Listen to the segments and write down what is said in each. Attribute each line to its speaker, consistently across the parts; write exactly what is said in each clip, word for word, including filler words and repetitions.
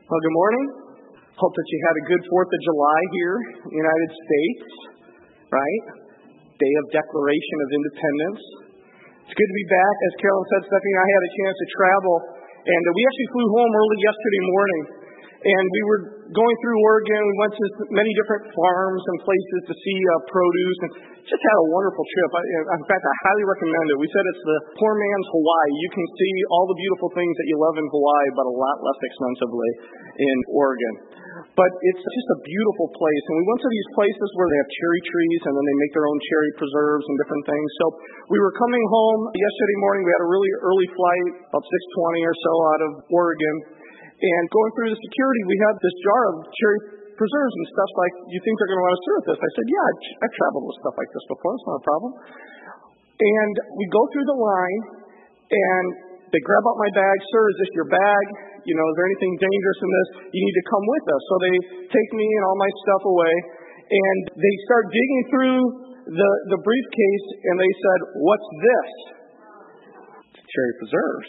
Speaker 1: Well, good morning. Hope that you had a good fourth of July here in the United States, right? Day of Declaration of Independence. It's good to be back. As Carolyn said, Stephanie and I had a chance to travel, and we actually flew home early yesterday morning. And we were going through Oregon. We went to many different farms and places to see uh, produce, and just had a wonderful trip. I, in fact, I highly recommend it. We said it's the poor man's Hawaii. You can see all the beautiful things that you love in Hawaii, but a lot less expensively in Oregon. But it's just a beautiful place. And we went to these places where they have cherry trees, and then they make their own cherry preserves and different things. So we were coming home yesterday morning. We had a really early flight, about six twenty or so out of Oregon. And going through the security, we had this jar of cherry preserves and stuff like, you think they're going to want us to serve this? I said, yeah, I've, I've traveled with stuff like this before. It's not a problem. And we go through the line, and they grab out my bag. Sir, is this your bag? You know, is there anything dangerous in this? You need to come with us. So they take me and all my stuff away, and they start digging through the, the briefcase, and they said, what's this? Cherry preserves.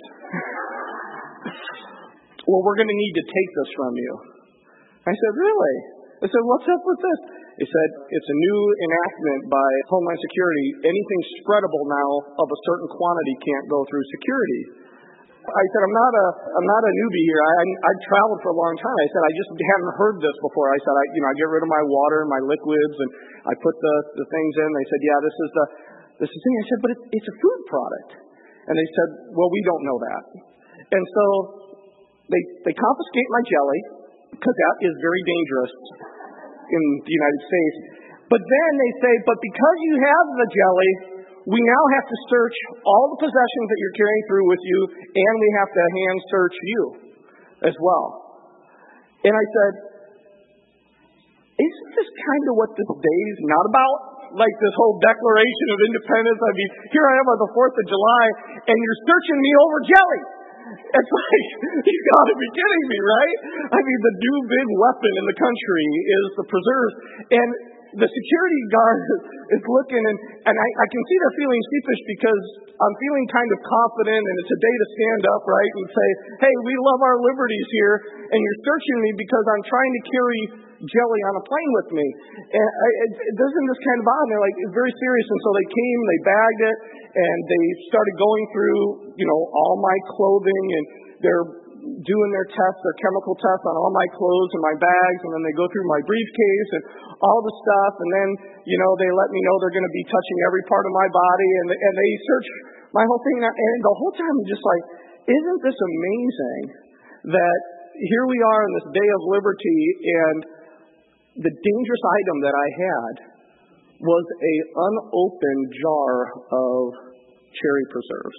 Speaker 1: Well, we're going to need to take this from you. I said, really? I said, what's up with this? They said, it's a new enactment by Homeland Security. Anything spreadable now of a certain quantity can't go through security. I said, I'm not a, I'm not a newbie here. I, I, I've traveled for a long time. I said, I just hadn't heard this before. I said, I, you know, I get rid of my water, my liquids, and I put the, the things in. They said, yeah, this is the, this is the thing. I said, but it, it's a food product. And they said, well, we don't know that. And so They they confiscate my jelly, because that is very dangerous in the United States. But then they say, but because you have the jelly, we now have to search all the possessions that you're carrying through with you, and we have to hand search you as well. And I said, isn't this kind of what this day is not about? Like this whole Declaration of Independence? I mean, here I am on the fourth of July, and you're searching me over jelly. It's like, you gotta be kidding me, right? I mean, the new big weapon in the country is the preserves. And the security guard is looking, and, and I, I can see they're feeling sheepish because I'm feeling kind of confident, and it's a day to stand up, right, and say, hey, we love our liberties here, and you're searching me because I'm trying to carry jelly on a plane with me. And I, it, it doesn't this kind of bother. They're like, it's very serious. And so they came, they bagged it, and they started going through, you know, all my clothing, and they're doing their tests, their chemical tests on all my clothes and my bags, and then they go through my briefcase and all the stuff, and then, you know, they let me know they're going to be touching every part of my body, and, and they search my whole thing. And the whole time I'm just like, isn't this amazing that here we are on this day of liberty, and the dangerous item that I had was a unopened jar of cherry preserves.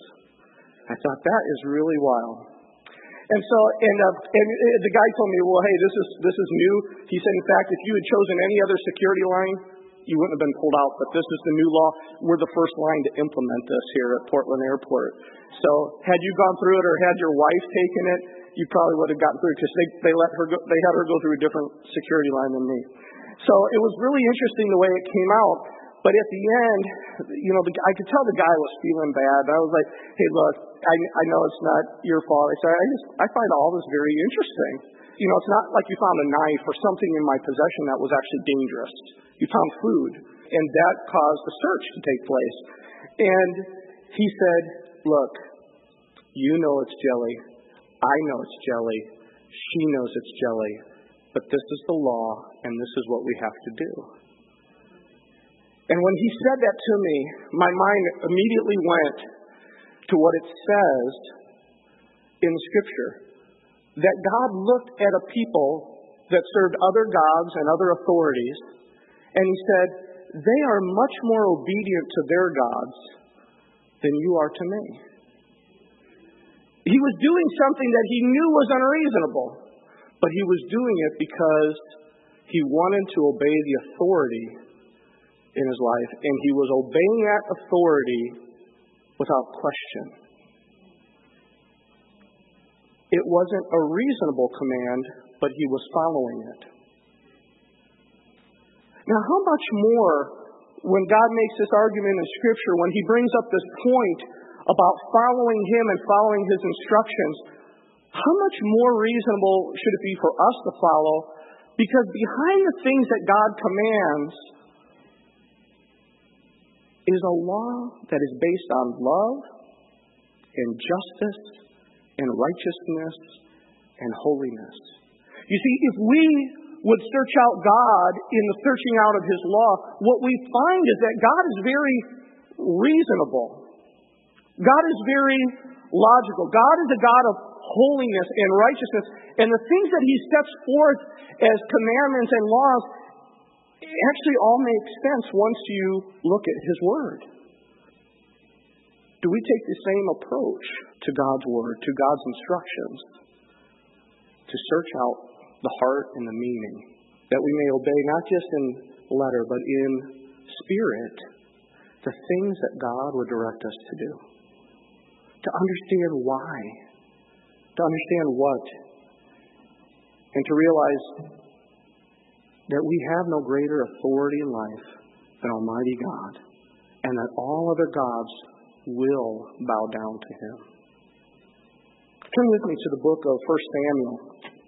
Speaker 1: I thought, that is really wild. And so, and, uh, and the guy told me, well, hey, this is this is new. He said, in fact, if you had chosen any other security line, you wouldn't have been pulled out, but this is the new law. We're the first line to implement this here at Portland Airport. So had you gone through it or had your wife taken it, you probably would have gotten through, because they, they let her go, they had her go through a different security line than me. So it was really interesting the way it came out. But at the end, you know, the, I could tell the guy was feeling bad. I was like, hey, look, I, I know it's not your fault. I said, I just, I find all this very interesting. You know, it's not like you found a knife or something in my possession that was actually dangerous. You found food, and that caused the search to take place. And he said, look, you know it's jelly. I know it's jelly. She knows it's jelly. But this is the law, and this is what we have to do. And when he said that to me, my mind immediately went to what it says in Scripture, that God looked at a people that served other gods and other authorities, and he said, they are much more obedient to their gods than you are to me. He was doing something that he knew was unreasonable, but he was doing it because he wanted to obey the authority in his life, and he was obeying that authority without question. It wasn't a reasonable command, but he was following it. Now, how much more when God makes this argument in Scripture, when he brings up this point about following him and following his instructions, how much more reasonable should it be for us to follow? Because behind the things that God commands is a law that is based on love and justice and righteousness and holiness. You see, if we would search out God in the searching out of His law, what we find is that God is very reasonable. God is very logical. God is a God of holiness and righteousness. And the things that He sets forth as commandments and laws actually all make sense once you look at His Word. Do we take the same approach to God's Word, to God's instructions, to search out the heart and the meaning, that we may obey not just in letter but in spirit the things that God would direct us to do, to understand why, to understand what, and to realize that we have no greater authority in life than Almighty God, and that all other gods will bow down to Him. Turn with me to the book of First Samuel.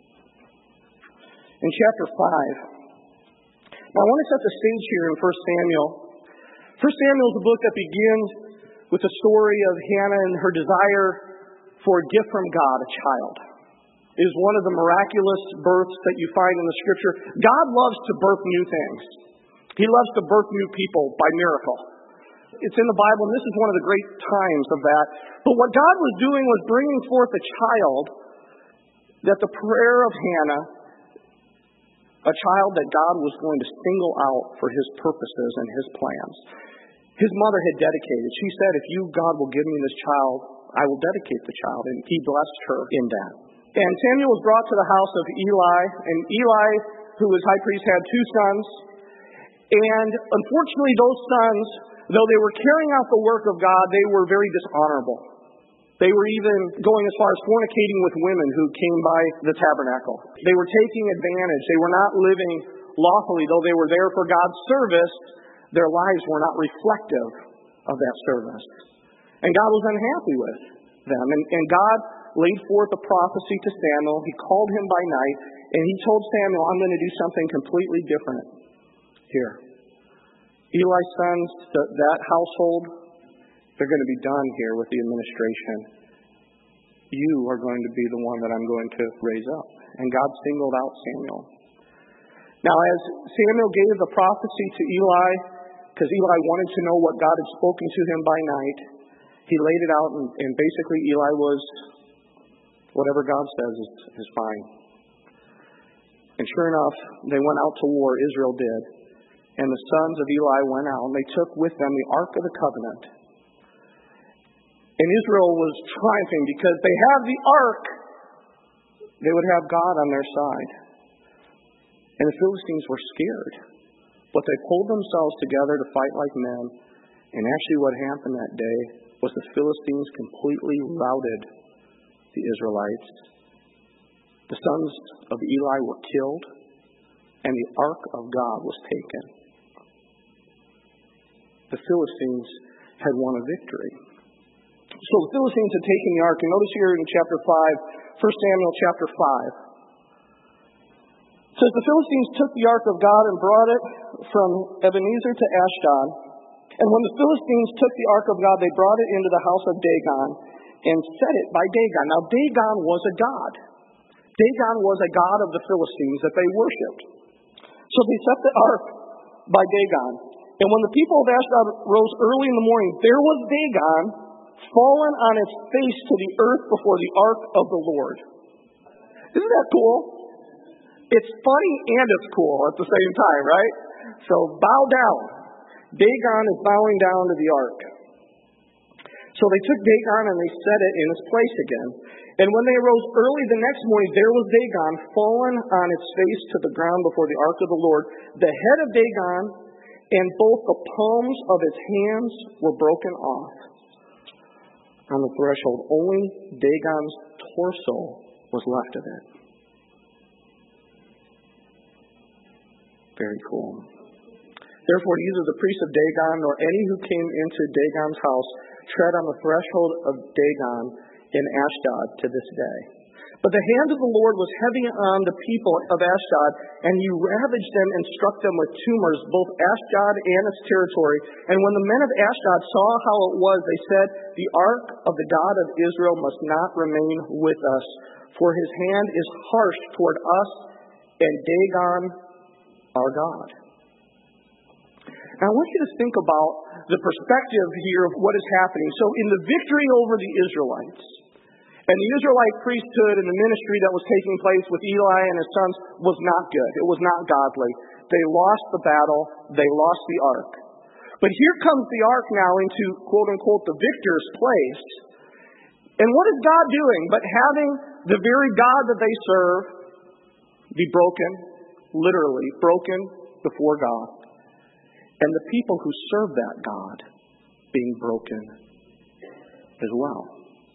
Speaker 1: In chapter five. Now I want to set the stage here in First Samuel. First Samuel is a book that begins with the story of Hannah and her desire for a gift from God, a child. It is one of the miraculous births that you find in the Scripture. God loves to birth new things. He loves to birth new people by miracle. It's in the Bible, and this is one of the great times of that. But what God was doing was bringing forth a child that the prayer of Hannah, a child that God was going to single out for His purposes and His plans. His mother had dedicated. She said, if you, God, will give me this child, I will dedicate the child. And He blessed her in that. And Samuel was brought to the house of Eli. And Eli, who was high priest, had two sons. And unfortunately, those sons, though they were carrying out the work of God, they were very dishonorable. They were even going as far as fornicating with women who came by the tabernacle. They were taking advantage. They were not living lawfully. Though they were there for God's service, their lives were not reflective of that service. And God was unhappy with them. And, and God laid forth a prophecy to Samuel. He called him by night, and He told Samuel, I'm going to do something completely different here. Eli's sons, the, that household, they're going to be done here with the administration. You are going to be the one that I'm going to raise up. And God singled out Samuel. Now, as Samuel gave the prophecy to Eli, because Eli wanted to know what God had spoken to him by night, he laid it out, and, and basically Eli was, whatever God says is, is fine. And sure enough, they went out to war, Israel did. And the sons of Eli went out, and they took with them the Ark of the Covenant. And Israel was triumphing because they have the Ark. They would have God on their side. And the Philistines were scared. But they pulled themselves together to fight like men. And actually what happened that day was the Philistines completely routed the Israelites. The sons of Eli were killed, and the Ark of God was taken. The Philistines had won a victory. So the Philistines had taken the ark. And notice here in chapter five, First Samuel chapter five. It says, the Philistines took the ark of God and brought it from Ebenezer to Ashdod. And when the Philistines took the ark of God, they brought it into the house of Dagon and set it by Dagon. Now Dagon was a god. Dagon was a god of the Philistines that they worshipped. So they set the ark by Dagon. And when the people of Ashdod rose early in the morning, there was Dagon fallen on its face to the earth before the ark of the Lord. Isn't that cool? It's funny and it's cool at the same time, right? So bow down. Dagon is bowing down to the ark. So they took Dagon and they set it in its place again. And when they arose early the next morning, there was Dagon fallen on its face to the ground before the ark of the Lord. The head of Dagon and both the palms of its hands were broken off. On the threshold, only Dagon's torso was left of it. Very cool. Therefore, neither the priests of Dagon nor any who came into Dagon's house tread on the threshold of Dagon in Ashdod to this day. But the hand of the Lord was heavy on the people of Ashdod, and he ravaged them and struck them with tumors, both Ashdod and its territory. And when the men of Ashdod saw how it was, they said, "The ark of the God of Israel must not remain with us, for his hand is harsh toward us and Dagon, our God." Now I want you to think about the perspective here of what is happening. So in the victory over the Israelites, and the Israelite priesthood and the ministry that was taking place with Eli and his sons was not good. It was not godly. They lost the battle. They lost the ark. But here comes the ark now into, quote unquote, the victor's place. And what is God doing but having the very God that they serve be broken, literally broken before God, and the people who serve that God being broken as well.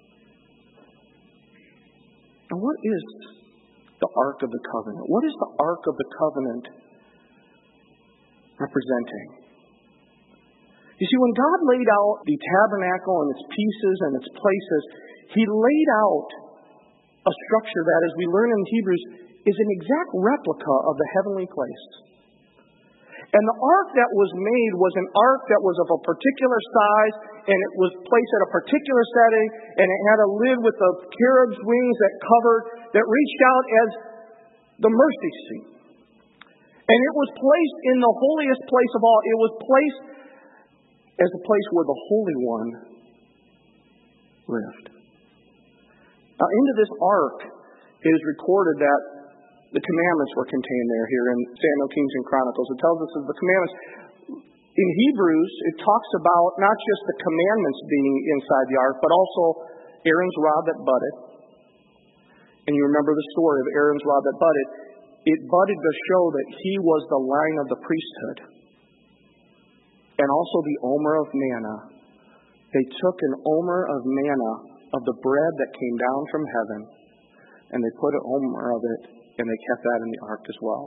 Speaker 1: Now, what is the Ark of the Covenant? What is the Ark of the Covenant representing? You see, when God laid out the tabernacle and its pieces and its places, he laid out a structure that, as we learn in Hebrews, is an exact replica of the heavenly place. And the ark that was made was an ark that was of a particular size, and it was placed at a particular setting, and it had a lid with the cherub's wings that covered, that reached out as the mercy seat. And it was placed in the holiest place of all. It was placed as the place where the Holy One lived. Now, into this ark, it is recorded that the commandments were contained there here in Samuel, Kings, and Chronicles. It tells us that the commandments. In Hebrews, it talks about not just the commandments being inside the ark, but also Aaron's rod that budded. And you remember the story of Aaron's rod that budded. It budded to show that he was the line of the priesthood. And also the omer of manna. They took an omer of manna, of the bread that came down from heaven, and they put an omer of it, and they kept that in the ark as well.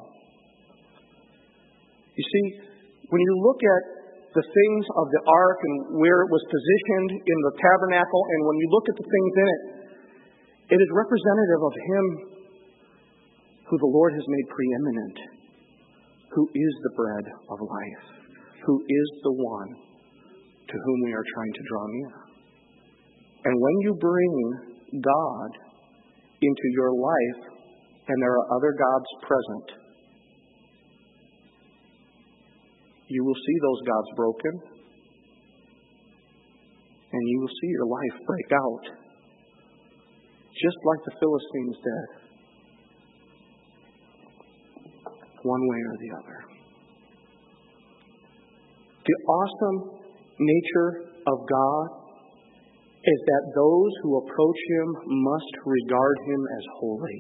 Speaker 1: You see, when you look at the things of the ark and where it was positioned in the tabernacle, and when you look at the things in it, it is representative of him who the Lord has made preeminent, who is the bread of life, who is the one to whom we are trying to draw near. And when you bring God into your life, and there are other gods present, you will see those gods broken, and you will see your life break out, just like the Philistines did, one way or the other. The awesome nature of God is that those who approach him must regard him as holy.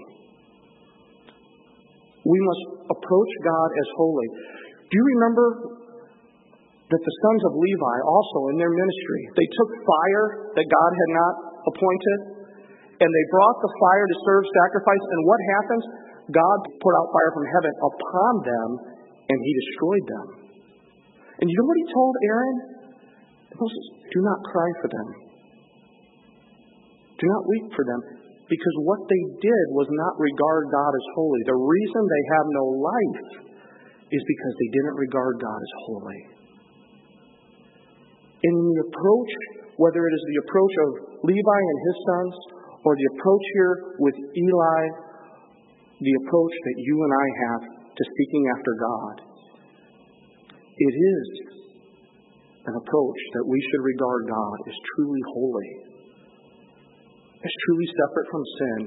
Speaker 1: We must approach God as holy. Do you remember that the sons of Levi also in their ministry, they took fire that God had not appointed, and they brought the fire to serve sacrifice, and what happens? God put out fire from heaven upon them, and he destroyed them. And you know what he told Aaron? Moses, do not cry for them. Do not weep for them. Because what they did was not regard God as holy. The reason they have no life is because they didn't regard God as holy. In the approach, whether it is the approach of Levi and his sons, or the approach here with Eli, the approach that you and I have to seeking after God, it is an approach that we should regard God as truly holy, as truly separate from sin,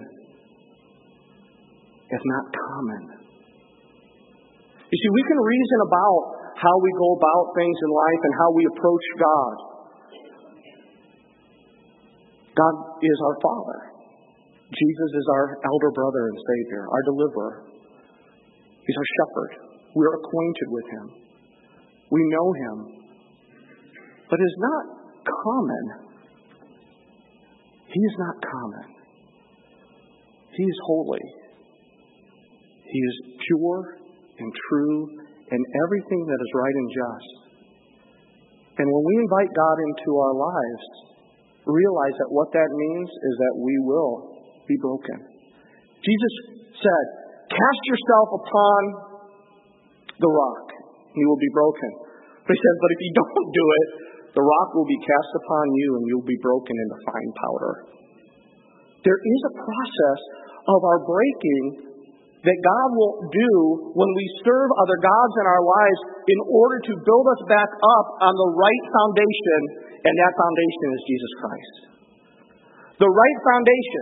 Speaker 1: if not common. You see, we can reason about how we go about things in life and how we approach God. God is our Father. Jesus is our elder brother and Savior, our deliverer. He's our shepherd. We're acquainted with him. We know him. But it's not common. He is not common. He is holy. He is pure and true and everything that is right and just. And when we invite God into our lives, realize that what that means is that we will be broken. Jesus said, cast yourself upon the rock, and you will be broken. But he says, but if you don't do it, the rock will be cast upon you, and you'll be broken into fine powder. There is a process of our breaking that God will do when we serve other gods in our lives in order to build us back up on the right foundation, and that foundation is Jesus Christ. The right foundation.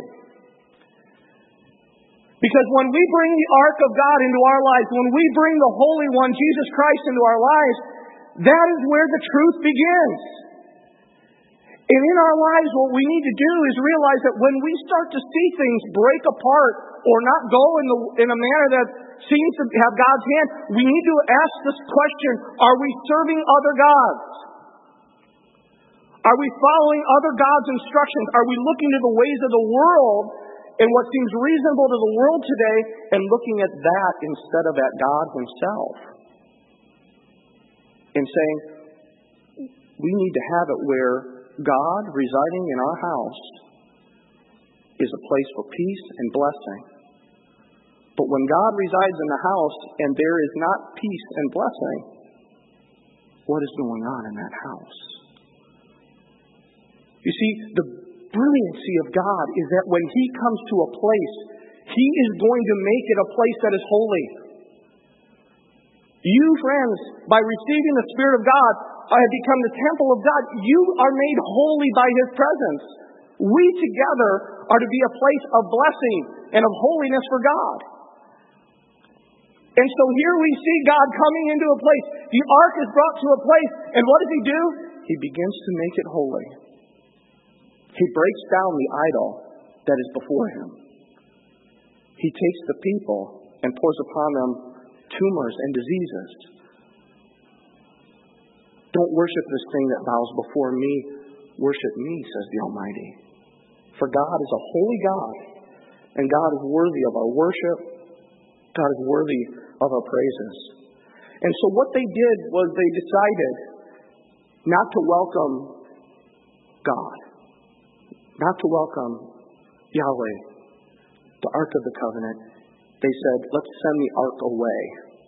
Speaker 1: Because when we bring the ark of God into our lives, when we bring the Holy One, Jesus Christ, into our lives, that is where the truth begins. And in our lives, what we need to do is realize that when we start to see things break apart or not go in, the, in a manner that seems to have God's hand, we need to ask this question, are we serving other gods? Are we following other gods' instructions? Are we looking to the ways of the world and what seems reasonable to the world today and looking at that instead of at God himself? And saying, we need to have it where God residing in our house is a place for peace and blessing. But when God resides in the house and there is not peace and blessing, what is going on in that house? You see, the brilliancy of God is that when he comes to a place, he is going to make it a place that is holy. You, friends, by receiving the Spirit of God, have become the temple of God. You are made holy by his presence. We together are to be a place of blessing and of holiness for God. And so here we see God coming into a place. The ark is brought to a place, and what does he do? He begins to make it holy. He breaks down the idol that is before him. He takes the people and pours upon them tumors and diseases. Don't worship this thing that bows before me. Worship me, says the Almighty. For God is a holy God, and God is worthy of our worship. God is worthy of our praises. And so what they did was they decided not to welcome God, not to welcome Yahweh, the Ark of the Covenant. They said, let's send the Ark away,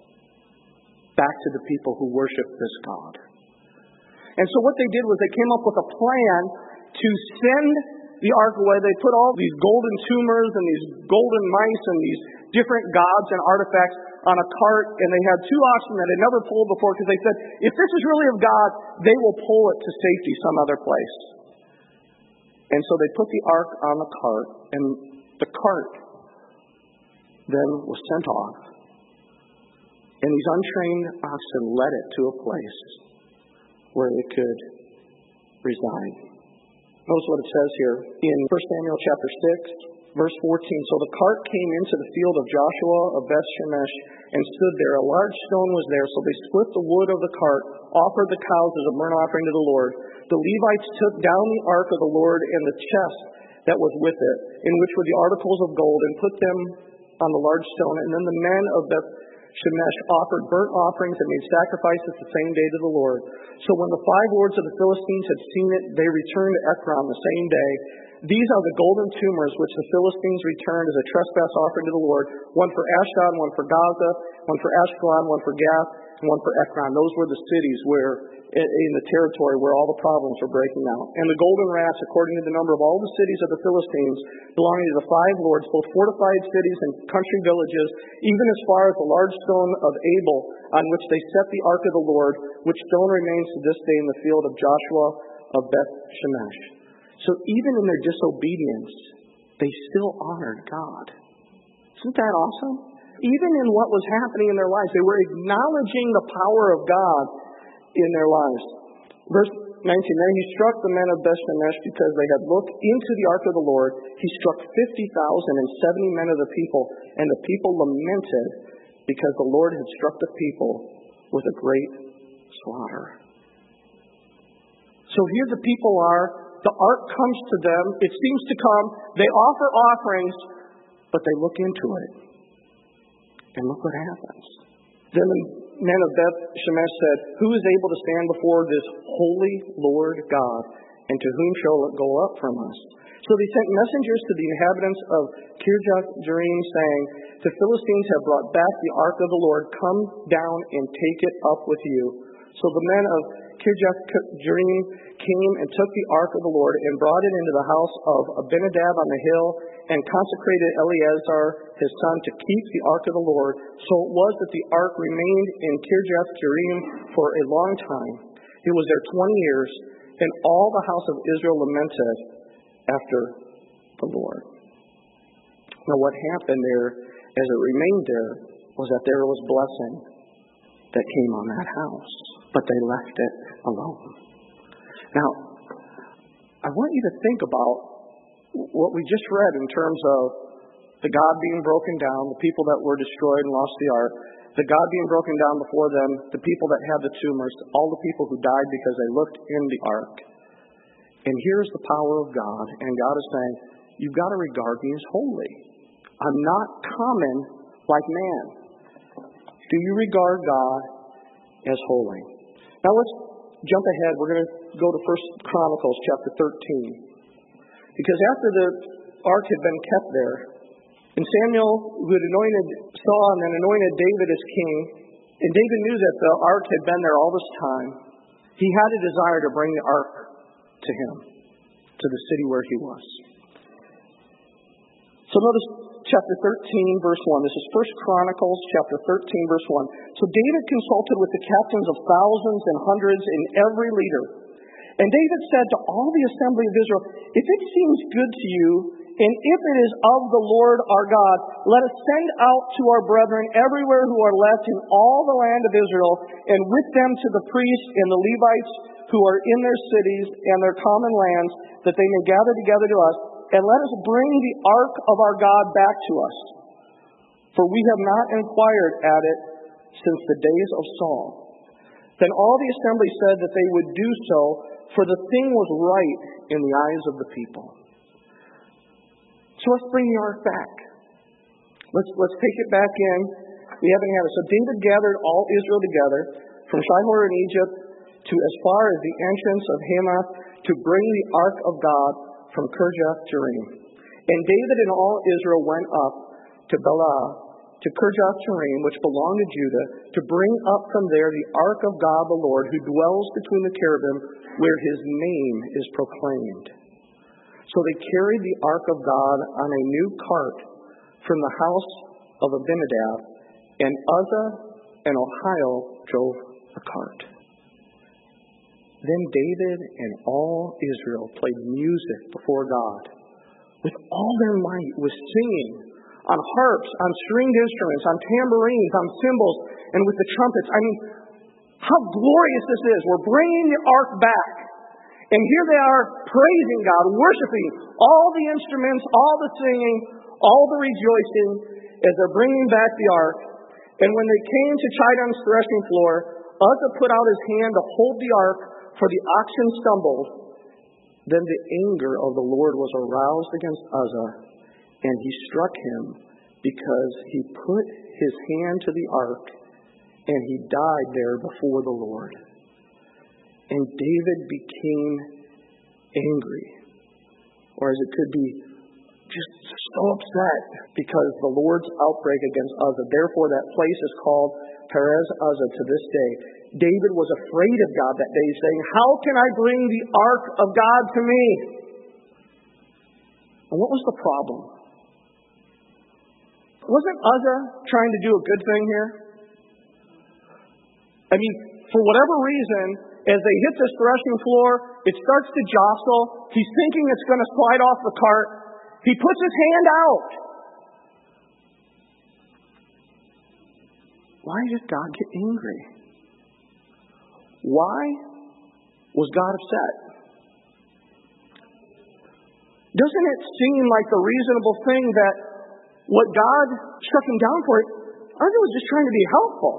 Speaker 1: back to the people who worship this God. And so what they did was they came up with a plan to send the ark away. They put all these golden tumors and these golden mice and these different gods and artifacts on a cart, and they had two oxen that had never pulled before because they said, if this is really of God, they will pull it to safety some other place. And so they put the ark on the cart, and the cart then was sent off. And these untrained oxen led it to a place where it could reside. Notice what it says here in First Samuel chapter six, verse fourteen. So the cart came into the field of Joshua of Beth Shemesh and stood there. A large stone was there, so they split the wood of the cart, offered the cows as a burnt offering to the Lord. The Levites took down the ark of the Lord and the chest that was with it, in which were the articles of gold, and put them on the large stone. And then the men of Beth Shemesh offered burnt offerings and made sacrifices the same day to the Lord. So when the five lords of the Philistines had seen it, they returned to Ekron the same day. These are the golden tumors which the Philistines returned as a trespass offering to the Lord, one for Ashdod, one for Gaza, one for Ashkelon, one for Gath, and one for Ekron. Those were the cities where, in the territory where all the problems were breaking out. And the golden rats, according to the number of all the cities of the Philistines, belonging to the five lords, both fortified cities and country villages, even as far as the large stone of Abel, on which they set the ark of the Lord, which stone remains to this day in the field of Joshua of Beth Shemesh. So even in their disobedience, they still honored God. Isn't that awesome? Even in what was happening in their lives, they were acknowledging the power of God in their lives. Verse nineteen, then he struck the men of Beth Shemesh because they had looked into the ark of the Lord. He struck fifty thousand and seventy men of the people, and the people lamented because the Lord had struck the people with a great slaughter. So here the people are. The ark comes to them. It seems to come. They offer offerings, but they look into it. And look what happens. Then the men of Beth Shemesh said, who is able to stand before this holy Lord God, and to whom shall it go up from us? So they sent messengers to the inhabitants of Kirjath-jearim, saying, the Philistines have brought back the ark of the Lord. Come down and take it up with you. So the men of Kirjath-jearim came and took the ark of the Lord and brought it into the house of Abinadab on the hill and consecrated Eleazar his son to keep the ark of the Lord. So it was that the ark remained in Kirjath-jearim for a long time. It was there twenty years, and all the house of Israel lamented after the Lord. Now what happened there as it remained there was that there was blessing that came on that house, but they left it alone. Now, I want you to think about what we just read in terms of the God being broken down, the people that were destroyed and lost the ark, the God being broken down before them, the people that had the tumors, all the people who died because they looked in the ark. And here's the power of God, and God is saying, you've got to regard me as holy. I'm not common like man. Do you regard God as holy? Now let's jump ahead. We're going to go to First Chronicles chapter thirteen. Because after the ark had been kept there, and Samuel, who had anointed Saul and then anointed David as king, and David knew that the ark had been there all this time, he had a desire to bring the ark to him, to the city where he was. So notice chapter thirteen, verse one. This is First Chronicles chapter thirteen, verse one. So David consulted with the captains of thousands and hundreds and every leader. And David said to all the assembly of Israel, if it seems good to you, and if it is of the Lord our God, let us send out to our brethren everywhere who are left in all the land of Israel, and with them to the priests and the Levites who are in their cities and their common lands, that they may gather together to us, and let us bring the ark of our God back to us. For we have not inquired at it since the days of Saul. Then all the assembly said that they would do so, for the thing was right in the eyes of the people. So let's bring the ark back. Let's let's take it back in. We haven't had it. So David gathered all Israel together from Shihor in Egypt to as far as the entrance of Hamath to bring the ark of God from Kirjath-jearim. And David and all Israel went up to Bela, to Kirjath-jearim, which belonged to Judah, to bring up from there the ark of God the Lord, who dwells between the cherubim, where his name is proclaimed. So they carried the ark of God on a new cart from the house of Abinadab, and Uzzah and Ahio drove the cart. Then David and all Israel played music before God with all their might, with singing on harps, on stringed instruments, on tambourines, on cymbals, and with the trumpets. I mean, how glorious this is. We're bringing the ark back. And here they are praising God, worshiping, all the instruments, all the singing, all the rejoicing as they're bringing back the ark. And when they came to Chidon's threshing floor, Uzzah put out his hand to hold the ark, for the oxen stumbled. Then the anger of the Lord was aroused against Uzzah, and he struck him because he put his hand to the ark, and he died there before the Lord. And David became angry, or as it could be, just so upset because the Lord's outbreak against Uzzah. Therefore, that place is called Perez Uzzah to this day. David was afraid of God that day, saying, how can I bring the ark of God to me? And what was the problem? Wasn't Uzzah trying to do a good thing here? I mean, for whatever reason, as they hit this threshing floor, it starts to jostle. He's thinking it's going to slide off the cart. He puts his hand out. Why did God get angry? Why was God upset? Doesn't it seem like the reasonable thing that what God struck him down for, Uzzah was just trying to be helpful?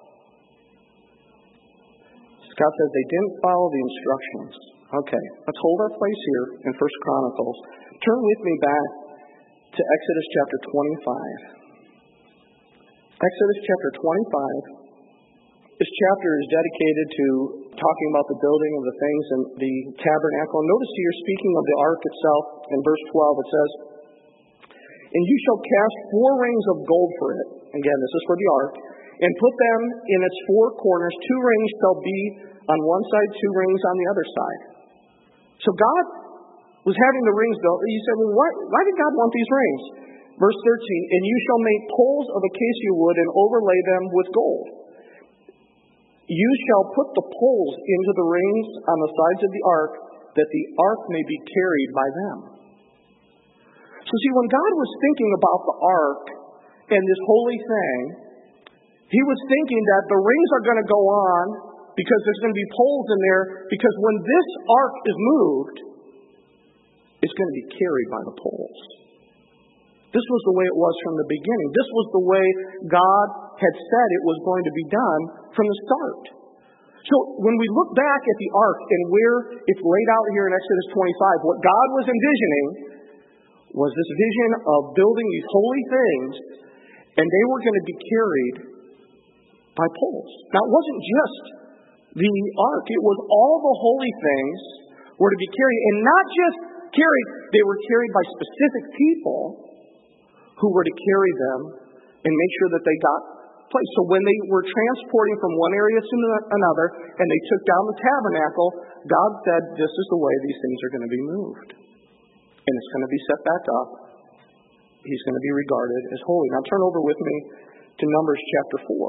Speaker 1: God says they didn't follow the instructions. Okay, let's hold our place here in First Chronicles. Turn with me back to Exodus chapter twenty-five. Exodus chapter twenty-five. This chapter is dedicated to talking about the building of the things in the tabernacle. Notice here, speaking of the ark itself, in verse twelve, it says, "And you shall cast four rings of gold for it." Again, this is for the ark. "And put them in its four corners. Two rings shall be on one side, two rings on the other side." So God was having the rings built. He said, well, why, why did God want these rings? Verse thirteen, "And you shall make poles of acacia wood and overlay them with gold. You shall put the poles into the rings on the sides of the ark, that the ark may be carried by them." So see, when God was thinking about the ark and this holy thing, he was thinking that the rings are going to go on because there's going to be poles in there, because when this ark is moved, it's going to be carried by the poles. This was the way it was from the beginning. This was the way God had said it was going to be done from the start. So when we look back at the ark and where it's laid out here in Exodus twenty-five, what God was envisioning was this vision of building these holy things, and they were going to be carried by poles. Now, it wasn't just the ark. It was all the holy things were to be carried, and not just carried, they were carried by specific people who were to carry them and make sure that they got placed. So when they were transporting from one area to another and they took down the tabernacle, God said, this is the way these things are going to be moved. And it's going to be set back up. He's going to be regarded as holy. Now turn over with me to Numbers chapter four.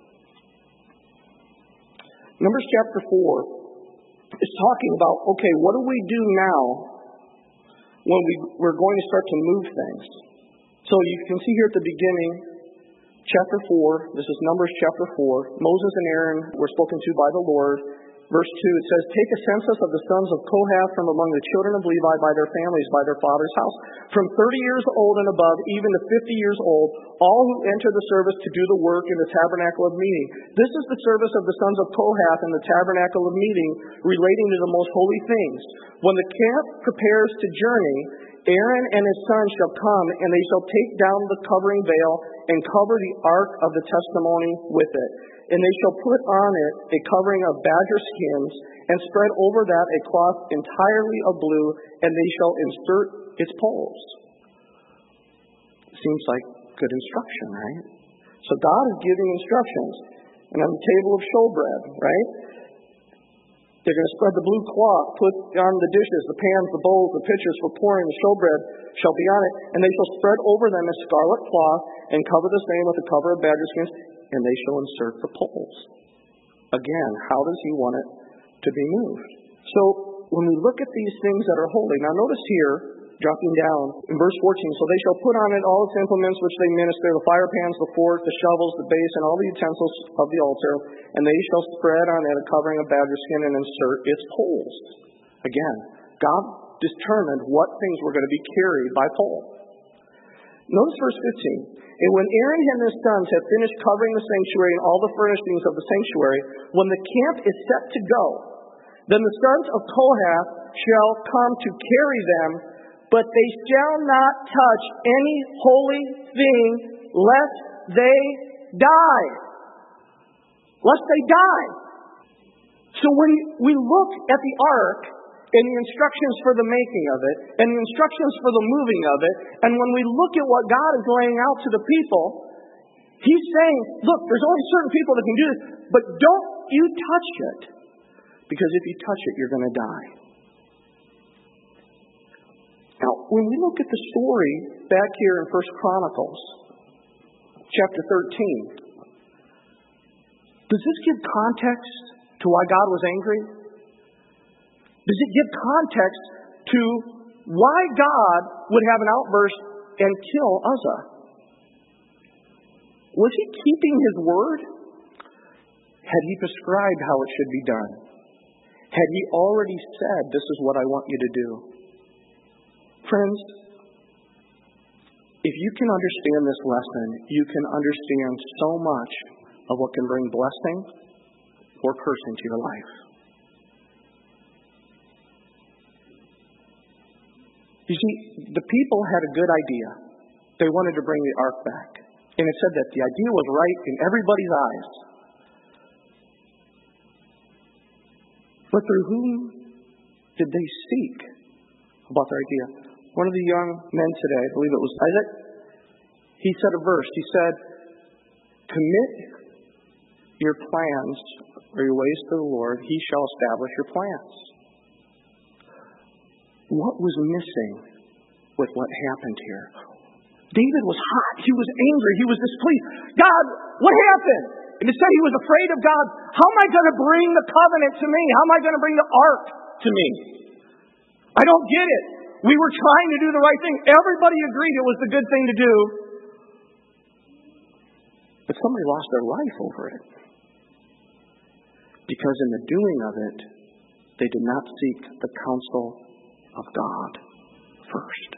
Speaker 1: Numbers chapter four is talking about, okay, what do we do now when we, we're going to start to move things? So you can see here at the beginning, chapter four, this is Numbers chapter four, Moses and Aaron were spoken to by the Lord. Verse two, it says, "Take a census of the sons of Kohath from among the children of Levi by their families, by their father's house, from thirty years old and above, even to fifty years old, all who enter the service to do the work in the tabernacle of meeting. This is the service of the sons of Kohath in the tabernacle of meeting, relating to the most holy things. When the camp prepares to journey, Aaron and his sons shall come, and they shall take down the covering veil and cover the ark of the testimony with it. And they shall put on it a covering of badger skins, and spread over that a cloth entirely of blue, and they shall insert its poles." Seems like good instruction, right? So God is giving instructions. And on the table of showbread, right? They're going to spread the blue cloth, put on the dishes, the pans, the bowls, the pitchers for pouring, the showbread shall be on it, and they shall spread over them a scarlet cloth, and cover the same with a cover of badger skins, and they shall insert the poles. Again, how does he want it to be moved? So when we look at these things that are holy, now notice here, dropping down in verse fourteen, "So they shall put on it all its implements which they minister, the fire pans, the fork, the shovels, the base, and all the utensils of the altar, and they shall spread on it a covering of badger skin and insert its poles." Again, God determined what things were going to be carried by pole. Notice verse fifteen. "And when Aaron and his sons have finished covering the sanctuary and all the furnishings of the sanctuary, when the camp is set to go, then the sons of Kohath shall come to carry them, but they shall not touch any holy thing, lest they die." Lest they die. So when we look at the ark and the instructions for the making of it, and the instructions for the moving of it, and when we look at what God is laying out to the people, he's saying, look, there's only certain people that can do this, but don't you touch it, because if you touch it, you're going to die. Now, when we look at the story back here in First Chronicles, chapter thirteen, does this give context to why God was angry? Does it give context to why God would have an outburst and kill Uzzah? Was he keeping his word? Had he prescribed how it should be done? Had he already said, this is what I want you to do? Friends, if you can understand this lesson, you can understand so much of what can bring blessing or curse into your life. You see, the people had a good idea. They wanted to bring the ark back. And it said that the idea was right in everybody's eyes. But through whom did they seek about their idea? One of the young men today, I believe it was Isaac, he said a verse. He said, commit your plans or your ways to the Lord, he shall establish your plans. What was missing with what happened here? David was hot. He was angry. He was displeased. God, what happened? And instead he was afraid of God. How am I going to bring the covenant to me? How am I going to bring the ark to me? I don't get it. We were trying to do the right thing. Everybody agreed it was the good thing to do. But somebody lost their life over it. Because in the doing of it, they did not seek the counsel of God first.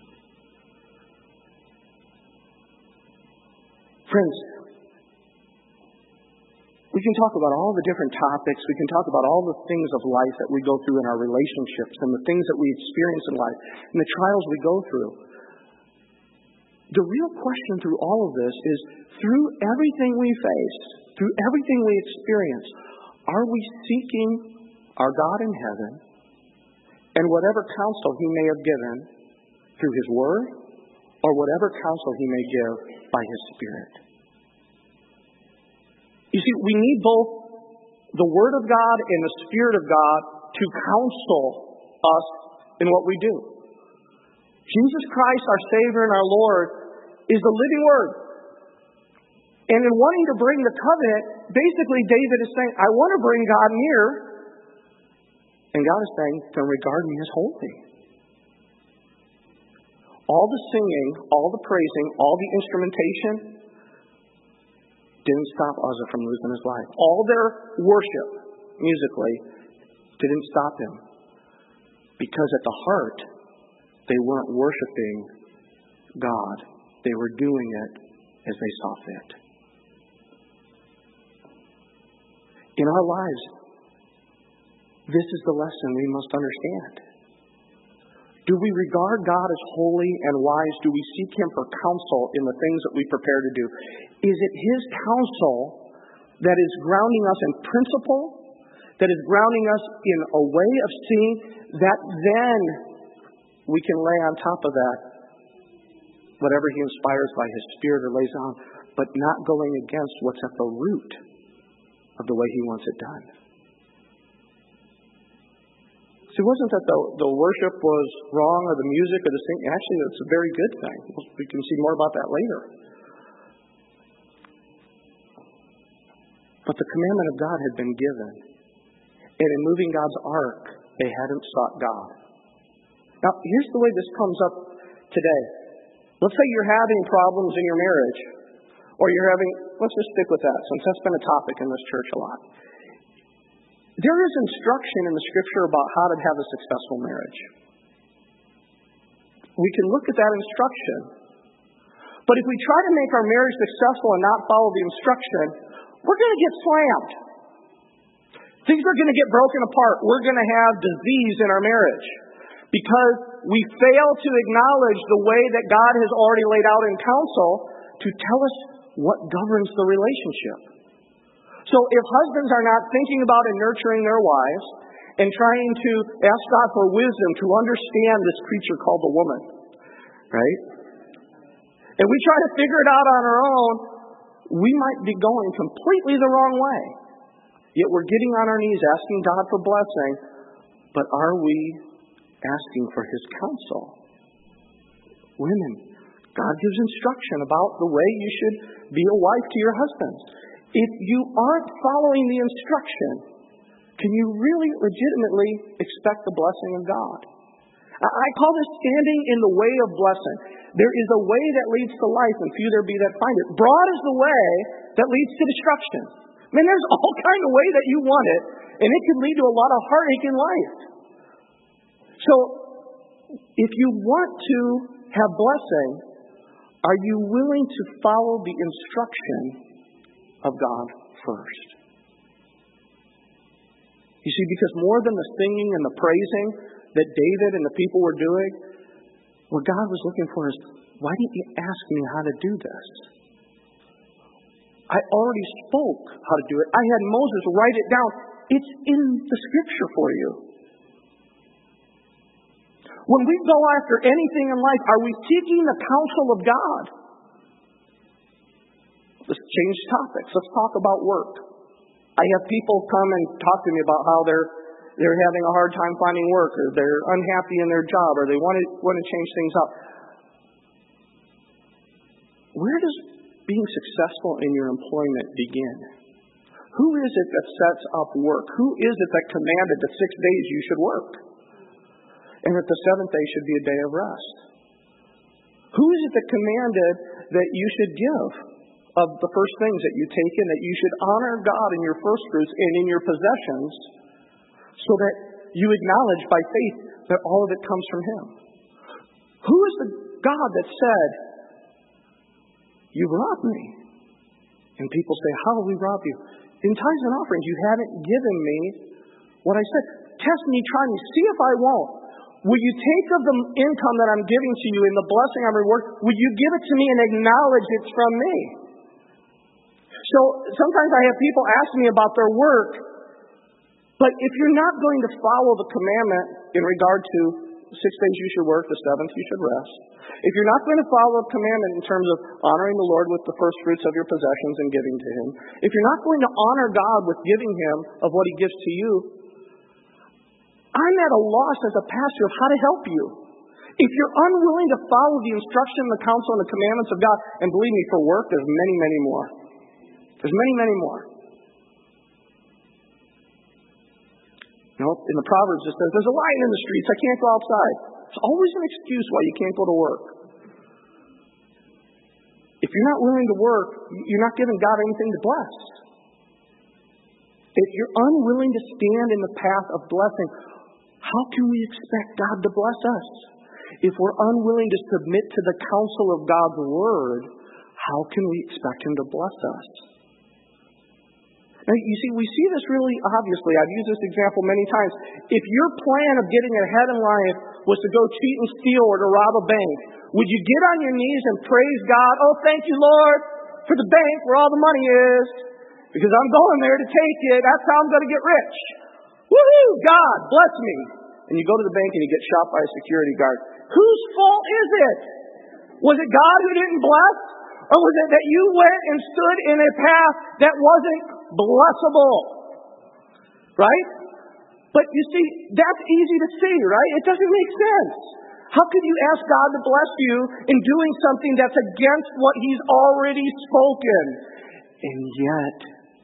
Speaker 1: Friends, we can talk about all the different topics. We can talk about all the things of life that we go through in our relationships and the things that we experience in life and the trials we go through. The real question through all of this is, through everything we face, through everything we experience, are we seeking our God in heaven and whatever counsel he may have given through his word or whatever counsel he may give by his Spirit? You see, we need both the Word of God and the Spirit of God to counsel us in what we do. Jesus Christ, our Savior and our Lord, is the living Word. And in wanting to bring the covenant, basically David is saying, I want to bring God near. And God is saying, then regard me as holy. All the singing, all the praising, all the instrumentation didn't stop Uzzah from losing his life. All their worship, musically, didn't stop him. Because at the heart, they weren't worshiping God. They were doing it as they saw fit. In our lives, this is the lesson we must understand. Do we regard God as holy and wise? Do we seek him for counsel in the things that we prepare to do? Is it his counsel that is grounding us in principle, that is grounding us in a way of seeing, that then we can lay on top of that whatever he inspires by his Spirit or lays on, but not going against what's at the root of the way he wants it done? So it wasn't that the, the worship was wrong or the music or the singing. Actually, it's a very good thing. We can see more about that later. But the commandment of God had been given. And in moving God's ark, they hadn't sought God. Now, here's the way this comes up today. Let's say you're having problems in your marriage. Or you're having, let's just stick with that, since that's been a topic in this church a lot. There is instruction in the Scripture about how to have a successful marriage. We can look at that instruction. But if we try to make our marriage successful and not follow the instruction, we're going to get slammed. Things are going to get broken apart. We're going to have disease in our marriage because we fail to acknowledge the way that God has already laid out in counsel to tell us what governs the relationship. So if husbands are not thinking about and nurturing their wives and trying to ask God for wisdom to understand this creature called the woman, right? And we try to figure it out on our own, we might be going completely the wrong way. Yet we're getting on our knees asking God for blessing, but are we asking for his counsel? Women, God gives instruction about the way you should be a wife to your husbands. If you aren't following the instruction, can you really legitimately expect the blessing of God? I call this standing in the way of blessing. There is a way that leads to life, and few there be that find it. Broad is the way that leads to destruction. I mean, there's all kind of way that you want it, and it can lead to a lot of heartache in life. So, if you want to have blessing, are you willing to follow the instruction of God first? You see, because more than the singing and the praising that David and the people were doing, what God was looking for is, why didn't you ask me how to do this? I already spoke how to do it. I had Moses write it down. It's in the Scripture for you. When we go after anything in life, are we seeking the counsel of God? Let's change topics. Let's talk about work. I have people come and talk to me about how they're they're having a hard time finding work, or they're unhappy in their job, or they want to want to change things up. Where does being successful in your employment begin? Who is it that sets up work? Who is it that commanded that six days you should work, and that the seventh day should be a day of rest? Who is it that commanded that you should give of the first things that you take in, that you should honor God in your first fruits and in your possessions, so that you acknowledge by faith that all of it comes from Him? Who is the God that said, "You've robbed me"? And people say, "How will we rob you?" In tithes and offerings, you haven't given me what I said. Test me, try me, see if I won't. Will you take of the income that I'm giving to you and the blessing I'm rewarding? Will you give it to me and acknowledge it's from me? So sometimes I have people ask me about their work, but if you're not going to follow the commandment in regard to six days you should work, the seventh you should rest, if you're not going to follow the commandment in terms of honoring the Lord with the first fruits of your possessions and giving to Him, if you're not going to honor God with giving Him of what He gives to you, I'm at a loss as a pastor of how to help you. If you're unwilling to follow the instruction, the counsel, and the commandments of God, and believe me, for work, there's many, many more. There's many, many more. You know, in the Proverbs it says, "There's a lion in the streets, I can't go outside." It's always an excuse why you can't go to work. If you're not willing to work, you're not giving God anything to bless. If you're unwilling to stand in the path of blessing, how can we expect God to bless us? If we're unwilling to submit to the counsel of God's Word, how can we expect Him to bless us? Now, you see, we see this really obviously. I've used this example many times. If your plan of getting ahead in life was to go cheat and steal or to rob a bank, would you get on your knees and praise God, "Oh, thank you, Lord, for the bank where all the money is, because I'm going there to take it. That's how I'm going to get rich. Woohoo! God, bless me." And you go to the bank and you get shot by a security guard. Whose fault is it? Was it God who didn't bless? Or was it that you went and stood in a path that wasn't blessable? Right? But you see, that's easy to see, right? It doesn't make sense. How could you ask God to bless you in doing something that's against what He's already spoken? And yet,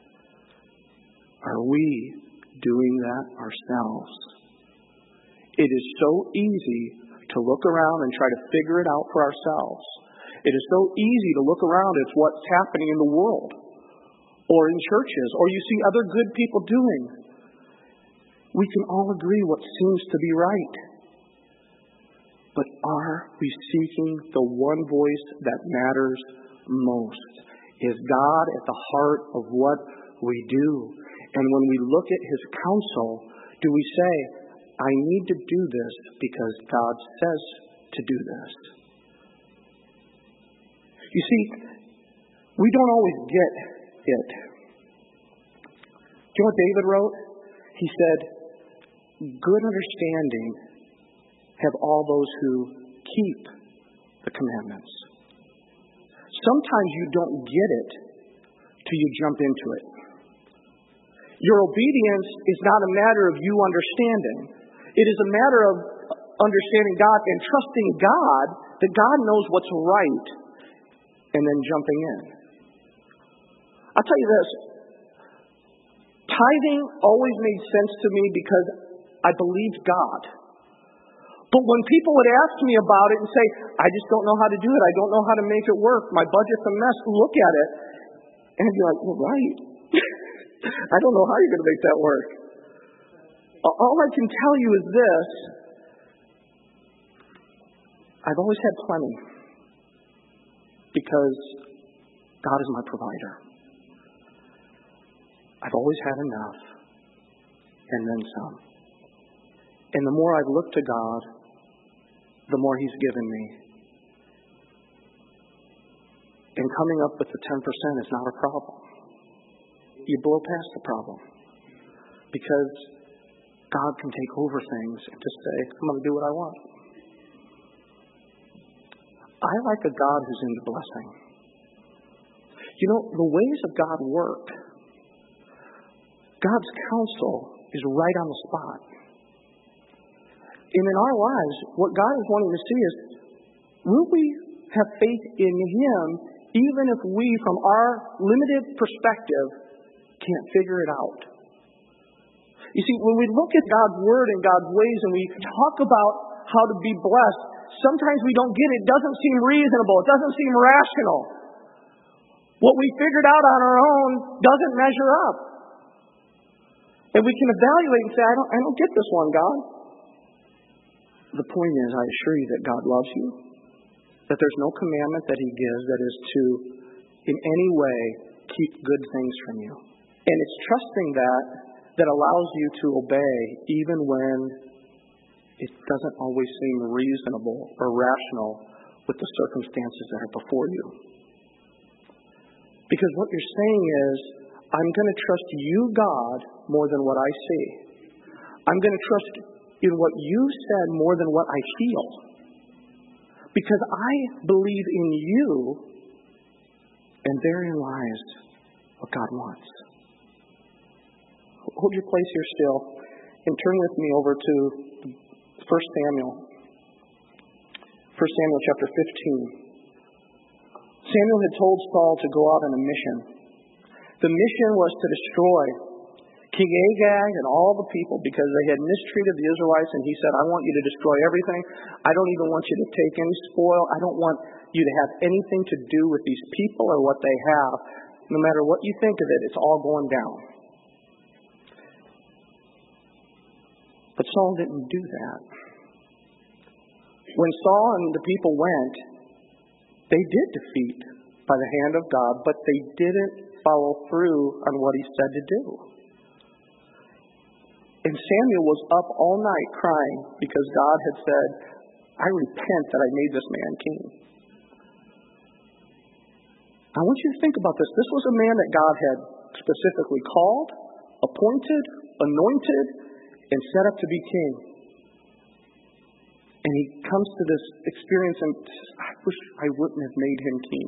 Speaker 1: are we doing that ourselves? It is so easy to look around and try to figure it out for ourselves. It is so easy to look around at what's happening in the world or in churches, or you see other good people doing. We can all agree what seems to be right. But are we seeking the one voice that matters most? Is God at the heart of what we do? And when we look at His counsel, do we say, "I need to do this because God says to do this"? You see, we don't always get it. Do you know what David wrote? He said, "Good understanding have all those who keep the commandments." Sometimes you don't get it till you jump into it. Your obedience is not a matter of you understanding. It is a matter of understanding God and trusting God that God knows what's right, and then jumping in. I'll tell you this. Tithing always made sense to me because I believed God. But when people would ask me about it and say, "I just don't know how to do it. I don't know how to make it work. My budget's a mess. Look at it." And I'd be like, "Well, right. I don't know how you're going to make that work." All I can tell you is this. I've always had plenty because God is my provider. I've always had enough and then some. And the more I've looked to God, the more He's given me. And coming up with the ten percent is not a problem. You blow past the problem. because God can take over things and just say, I'm going to do what I want. I like a God who's into blessing. You know, the ways of God work. God's counsel is right on the spot. And in our lives, what God is wanting to see is, will we have faith in Him even if we, from our limited perspective, can't figure it out? You see, when we look at God's Word and God's ways and we talk about how to be blessed, sometimes we don't get it. It doesn't seem reasonable. It doesn't seem rational. What we figured out on our own doesn't measure up. And we can evaluate and say, I don't, I don't get this one, God. The point is, I assure you that God loves you. That there's no commandment that He gives that is to, in any way, keep good things from you. And it's trusting that that allows you to obey even when it doesn't always seem reasonable or rational with the circumstances that are before you. Because what you're saying is, I'm going to trust you, God, more than what I see. I'm going to trust in what you said more than what I feel. Because I believe in you, and therein lies what God wants. Hold your place here still, and turn with me over to First Samuel. First Samuel chapter fifteen. Samuel had told Saul to go out on a mission. The mission was to destroy King Agag and all the people because they had mistreated the Israelites, and he said, I want you to destroy everything. I don't even want you to take any spoil. I don't want you to have anything to do with these people or what they have. No matter what you think of it, it's all going down. But Saul didn't do that. When Saul and the people went, they did defeat by the hand of God, but they didn't follow through on what he said to do. And Samuel was up all night crying because God had said, I repent that I made this man king. I want you to think about this. This was a man that God had specifically called, appointed, anointed, and set up to be king. And he comes to this experience and says, I wish I wouldn't have made him king.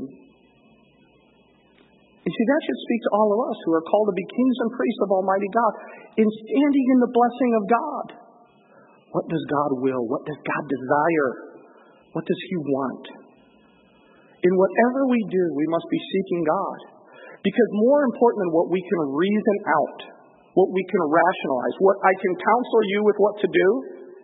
Speaker 1: And see, that should speak to all of us who are called to be kings and priests of Almighty God, in standing in the blessing of God. What does God will? What does God desire? What does He want? In whatever we do, we must be seeking God. Because more important than what we can reason out, what we can rationalize, what I can counsel you with what to do,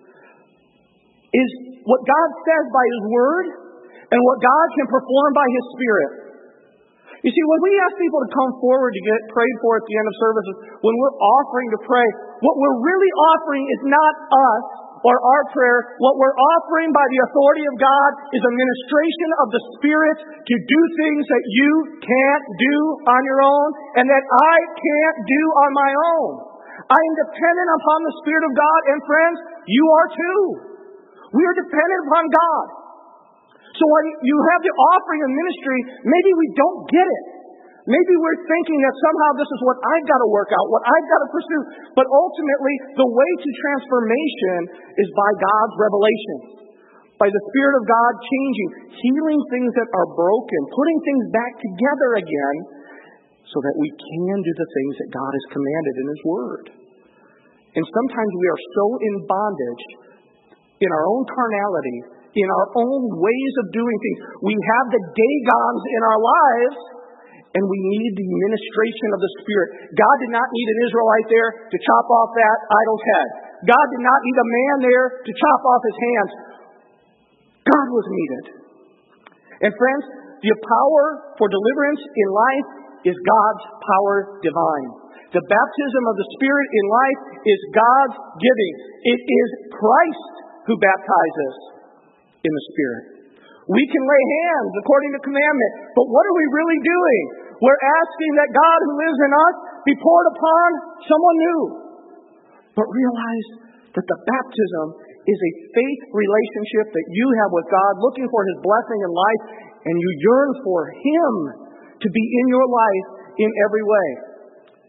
Speaker 1: is what God says by His Word and what God can perform by His Spirit. You see, when we ask people to come forward to get prayed for at the end of services, when we're offering to pray, what we're really offering is not us or our prayer. What we're offering by the authority of God is a ministration of the Spirit to do things that you can't do on your own and that I can't do on my own. I am dependent upon the Spirit of God, and friends, you are too. We are dependent upon God. So when you have the offering of ministry, maybe we don't get it. Maybe we're thinking that somehow this is what I've got to work out, what I've got to pursue. But ultimately, the way to transformation is by God's revelation. By the Spirit of God changing, healing things that are broken, putting things back together again, so that we can do the things that God has commanded in His Word. And sometimes we are so in bondage in our own carnality, in our own ways of doing things. We have the Dagons in our lives, and we need the ministration of the Spirit. God did not need an Israelite there to chop off that idol's head. God did not need a man there to chop off his hands. God was needed. And friends, the power for deliverance in life is God's power divine. The baptism of the Spirit in life is God's giving. It is Christ who baptizes in the Spirit. We can lay hands according to commandment, but what are we really doing? We're asking that God who lives in us be poured upon someone new. But realize that the baptism is a faith relationship that you have with God, looking for His blessing in life, and you yearn for Him to be in your life in every way.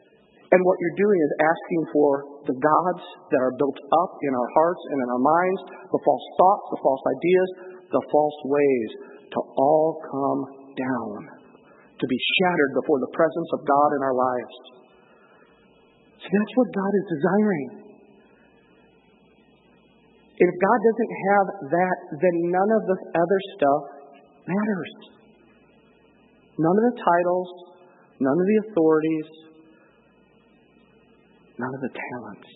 Speaker 1: And what you're doing is asking for the gods that are built up in our hearts and in our minds, the false thoughts, the false ideas, the false ways, to all come down, to be shattered before the presence of God in our lives. So that's what God is desiring. If God doesn't have that, then none of the other stuff matters. None of the titles, none of the authorities, none of the talents.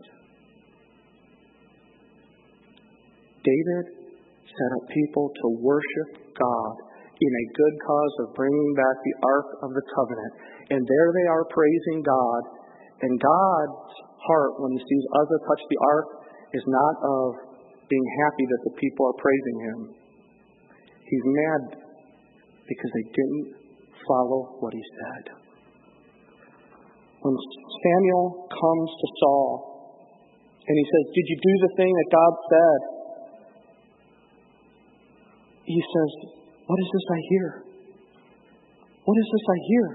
Speaker 1: David set up people to worship God in a good cause of bringing back the Ark of the Covenant. And there they are praising God. And God's heart, when he sees Uzzah touch the Ark, is not of being happy that the people are praising him. He's mad because they didn't follow what he said. When Samuel comes to Saul and he says, "Did you do the thing that God said?" He says, "What is this I hear? What is this I hear?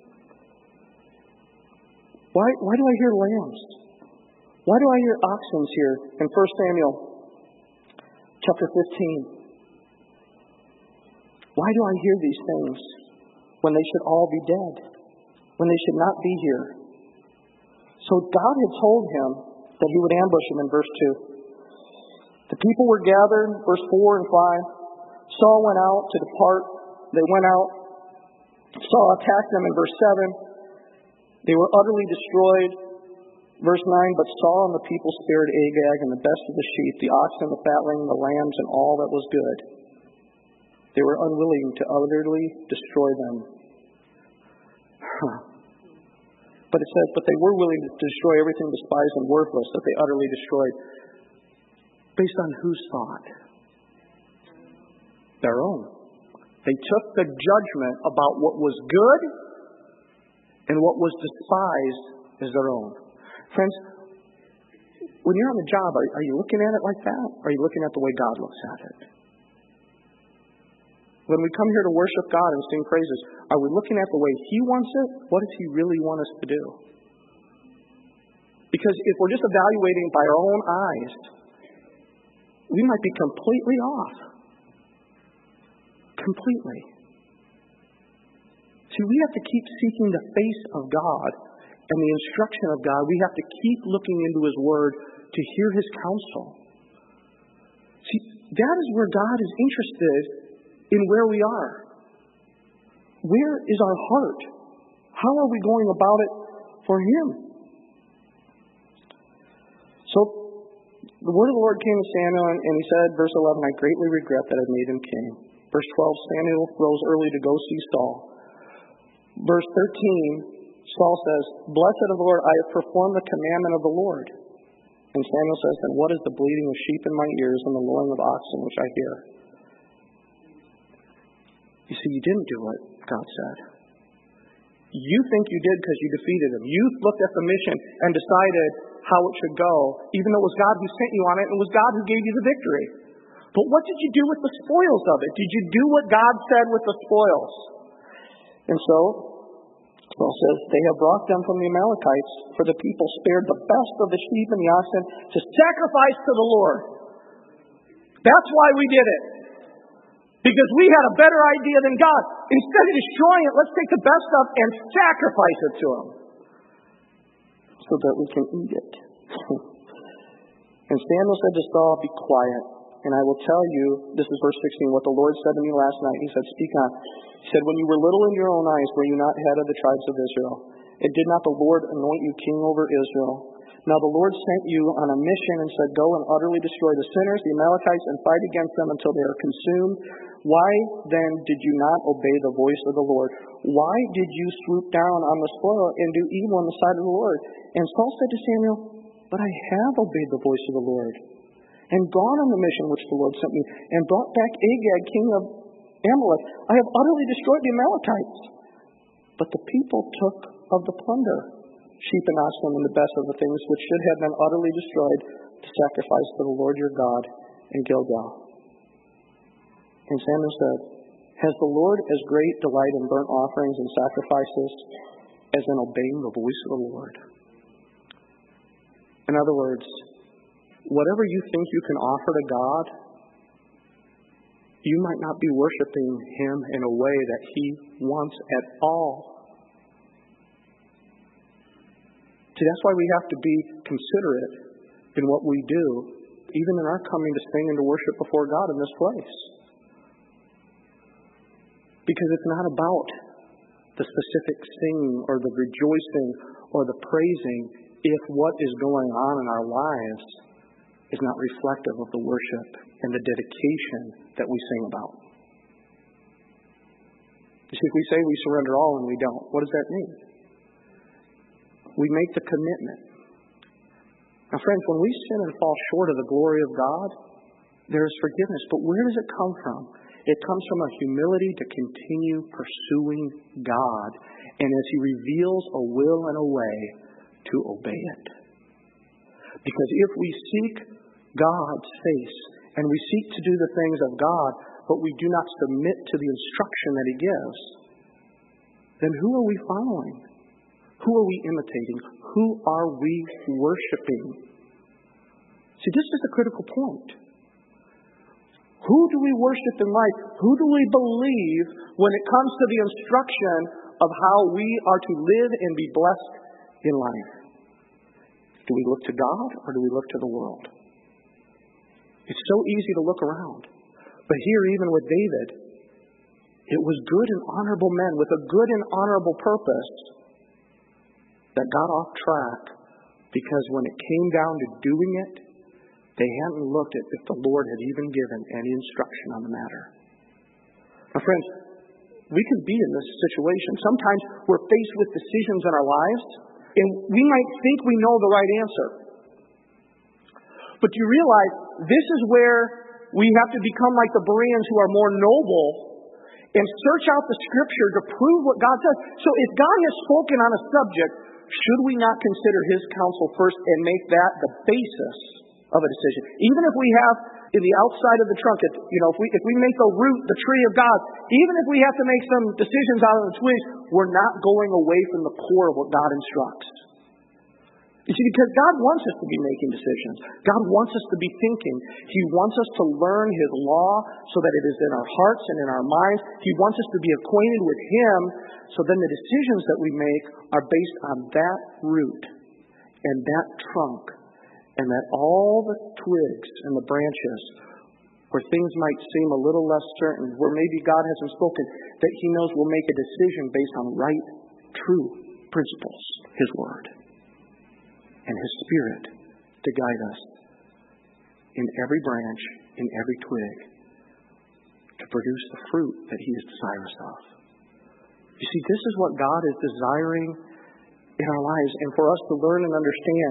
Speaker 1: Why, why do I hear lambs? Why do I hear oxen here?" In First Samuel chapter fifteen. Why do I hear these things when they should all be dead? When they should not be here? So God had told him that he would ambush him in verse two. The people were gathered, verse four and five. Saul went out to depart. They went out. Saul attacked them in verse seven. They were utterly destroyed. Verse nine, but Saul and the people spared Agag and the best of the sheep, the oxen, the fatling, the lambs, and all that was good. They were unwilling to utterly destroy them. Huh. But it says, but they were willing to destroy everything despised and worthless that they utterly destroyed. Based on whose thought? Their own. They took the judgment about what was good and what was despised as their own. Friends, when you're on the job, are, are you looking at it like that? Or are you looking at the way God looks at it? When we come here to worship God and sing praises, are we looking at the way He wants it? What does He really want us to do? Because if we're just evaluating by our own eyes, we might be completely off. Completely. See, we have to keep seeking the face of God and the instruction of God. We have to keep looking into His Word to hear His counsel. See, that is where God is interested in where we are. Where is our heart? How are we going about it for Him? So, the word of the Lord came to Samuel, and he said, verse eleven, I greatly regret that I made him king. Verse twelve, Samuel rose early to go see Saul. Verse thirteen, Saul says, Blessed of the Lord, I have performed the commandment of the Lord. And Samuel says, Then what is the bleating of sheep in my ears and the lowing of oxen which I hear? You see, you didn't do what God said. You think you did because you defeated him. You looked at the mission and decided how it should go, even though it was God who sent you on it, and it was God who gave you the victory. But what did you do with the spoils of it? Did you do what God said with the spoils? And so, Saul says, they have brought them from the Amalekites, for the people spared the best of the sheep and the oxen to sacrifice to the Lord. That's why we did it. Because we had a better idea than God. Instead of destroying it, let's take the best stuff and sacrifice it to Him, so that we can eat it. And Samuel said to Saul, Be quiet, and I will tell you, this is verse sixteen, what the Lord said to me last night. He said, Speak on. He said, When you were little in your own eyes, were you not head of the tribes of Israel? And did not the Lord anoint you king over Israel? Now the Lord sent you on a mission and said, Go and utterly destroy the sinners, the Amalekites, and fight against them until they are consumed. Why then did you not obey the voice of the Lord? Why did you swoop down on the spoil and do evil on the side of the Lord? And Saul said to Samuel, But I have obeyed the voice of the Lord, and gone on the mission which the Lord sent me, and brought back Agag, king of Amalek. I have utterly destroyed the Amalekites. But the people took of the plunder, sheep and oxen, and the best of the things which should have been utterly destroyed, to sacrifice to the Lord your God in Gilgal. And Samuel said, Has the Lord as great delight in burnt offerings and sacrifices as in obeying the voice of the Lord? In other words, whatever you think you can offer to God, you might not be worshiping Him in a way that He wants at all. See, that's why we have to be considerate in what we do, even in our coming to sing and to worship before God in this place. Because it's not about the specific singing or the rejoicing or the praising if what is going on in our lives is not reflective of the worship and the dedication that we sing about. You see, if we say we surrender all and we don't, what does that mean? We make the commitment. Now, friends, when we sin and fall short of the glory of God, there is forgiveness. But where does it come from? It comes from a humility to continue pursuing God, and as He reveals a will and a way, to obey it. Because if we seek God's face, and we seek to do the things of God, but we do not submit to the instruction that He gives, then who are we following? Who are we imitating? Who are we worshiping? See, this is the critical point. Who do we worship in life? Who do we believe when it comes to the instruction of how we are to live and be blessed in life? Do we look to God or do we look to the world? It's so easy to look around. But here, even with David, it was good and honorable men with a good and honorable purpose that got off track, because when it came down to doing it, they hadn't looked at if the Lord had even given any instruction on the matter. Now, friends, we can be in this situation. Sometimes we're faced with decisions in our lives, and we might think we know the right answer. But do you realize this is where we have to become like the Bereans, who are more noble, and search out the Scripture to prove what God says. So if God has spoken on a subject, should we not consider His counsel first and make that the basis of a decision? Even if we have in the outside of the trunk, you know, if we if we make the root the tree of God, even if we have to make some decisions out of the twigs, we're not going away from the core of what God instructs. You see, because God wants us to be making decisions. God wants us to be thinking. He wants us to learn His law so that it is in our hearts and in our minds. He wants us to be acquainted with Him, so then the decisions that we make are based on that root and that trunk, and that all the twigs and the branches, where things might seem a little less certain, where maybe God hasn't spoken, that He knows we'll make a decision based on right, true principles, His Word, and His Spirit to guide us in every branch, in every twig, to produce the fruit that He is desirous of. You see, this is what God is desiring in our lives, and for us to learn and understand.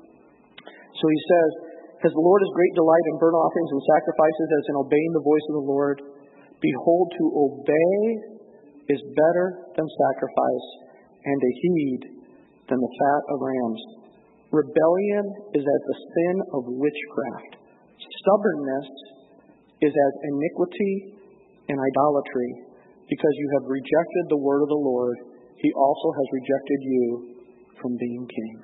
Speaker 1: So He says, as the Lord has great delight in burnt offerings and sacrifices as in obeying the voice of the Lord, behold, to obey is better than sacrifice, and to heed than the fat of rams. Rebellion is as the sin of witchcraft. Stubbornness is as iniquity and idolatry. Because you have rejected the word of the Lord, He also has rejected you from being king.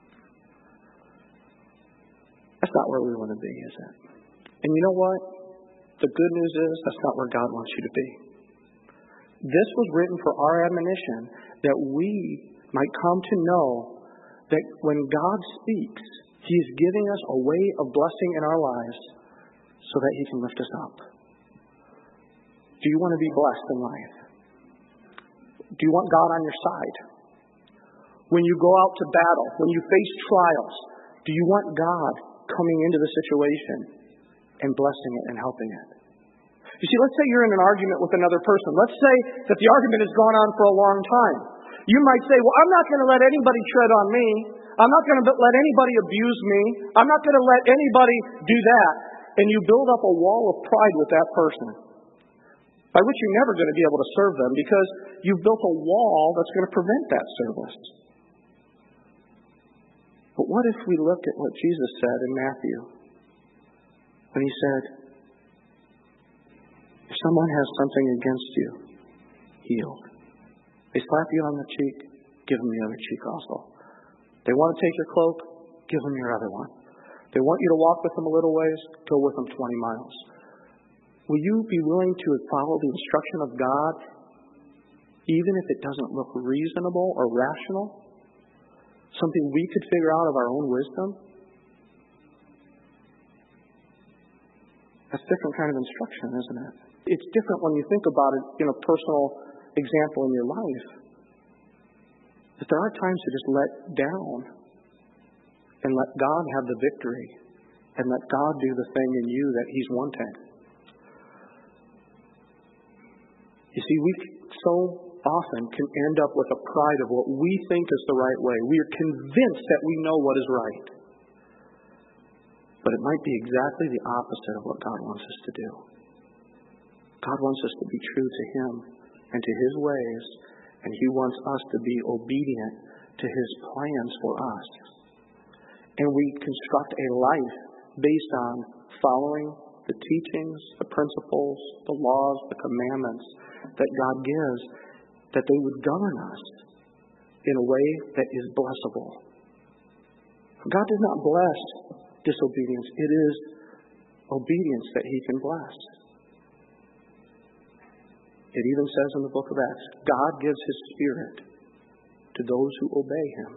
Speaker 1: That's not where we want to be, is it? And you know what? The good news is that's not where God wants you to be. This was written for our admonition, that we might come to know that when God speaks, He is giving us a way of blessing in our lives so that He can lift us up. Do you want to be blessed in life? Do you want God on your side? When you go out to battle, when you face trials, do you want God coming into the situation and blessing it and helping it? You see, let's say you're in an argument with another person. Let's say that the argument has gone on for a long time. You might say, well, I'm not going to let anybody tread on me. I'm not going to let anybody abuse me. I'm not going to let anybody do that. And you build up a wall of pride with that person, by which you're never going to be able to serve them, because you've built a wall that's going to prevent that service. But what if we look at what Jesus said in Matthew, when He said, if someone has something against you, heal. They slap you on the cheek, give them the other cheek also. They want to take your cloak, give them your other one. They want you to walk with them a little ways, go with them twenty miles. Will you be willing to follow the instruction of God, even if it doesn't look reasonable or rational? Something we could figure out of our own wisdom? That's a different kind of instruction, isn't it? It's different when you think about it in a personal example in your life. That there are times to just let down and let God have the victory and let God do the thing in you that He's wanted. You see, we so often can end up with a pride of what we think is the right way. We are convinced that we know what is right. But it might be exactly the opposite of what God wants us to do. God wants us to be true to Him and to His ways, and He wants us to be obedient to His plans for us. And we construct a life based on following the teachings, the principles, the laws, the commandments that God gives, that they would govern us in a way that is blessable. God does not bless disobedience. It is obedience that He can bless. It even says in the book of Acts, God gives His Spirit to those who obey Him.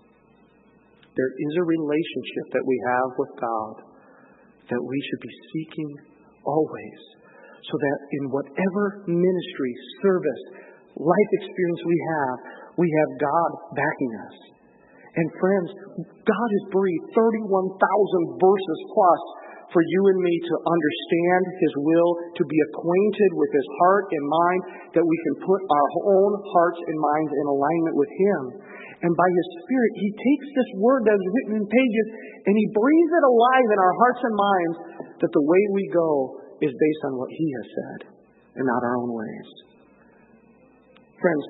Speaker 1: There is a relationship that we have with God that we should be seeking always, so that in whatever ministry, service, life experience we have, we have God backing us. And friends, God has breathed thirty-one thousand verses plus for you and me to understand His will, to be acquainted with His heart and mind, that we can put our own hearts and minds in alignment with Him. And by His Spirit, He takes this word that is written in pages and He breathes it alive in our hearts and minds, that the way we go is based on what He has said and not our own ways. Friends,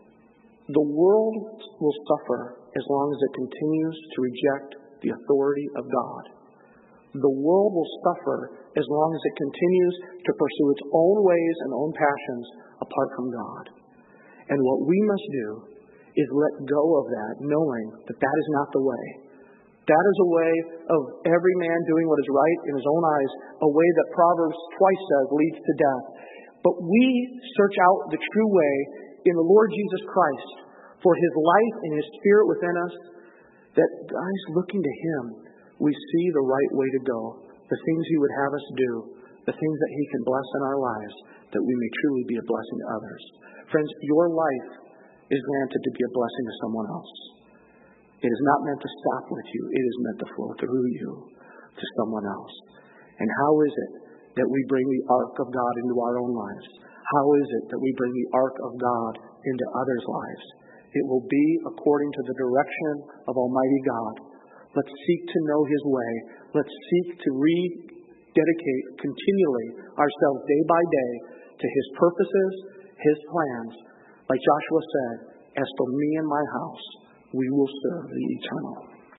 Speaker 1: the world will suffer as long as it continues to reject the authority of God. The world will suffer as long as it continues to pursue its own ways and own passions apart from God. And what we must do is let go of that, knowing that that is not the way. That is a way of every man doing what is right in his own eyes, a way that Proverbs twice says leads to death. But we search out the true way in the Lord Jesus Christ for His life and His Spirit within us, that, guys, looking to Him, we see the right way to go, the things He would have us do, the things that He can bless in our lives, that we may truly be a blessing to others. Friends, your life is granted to be a blessing to someone else. It is not meant to stop with you. It is meant to flow through you to someone else. And how is it that we bring the ark of God into our own lives? How is it that we bring the ark of God into others' lives? It will be according to the direction of Almighty God. Let's seek to know His way. Let's seek to rededicate continually ourselves day by day to His purposes, His plans. Like Joshua said, as for me and my house, we will serve the eternal.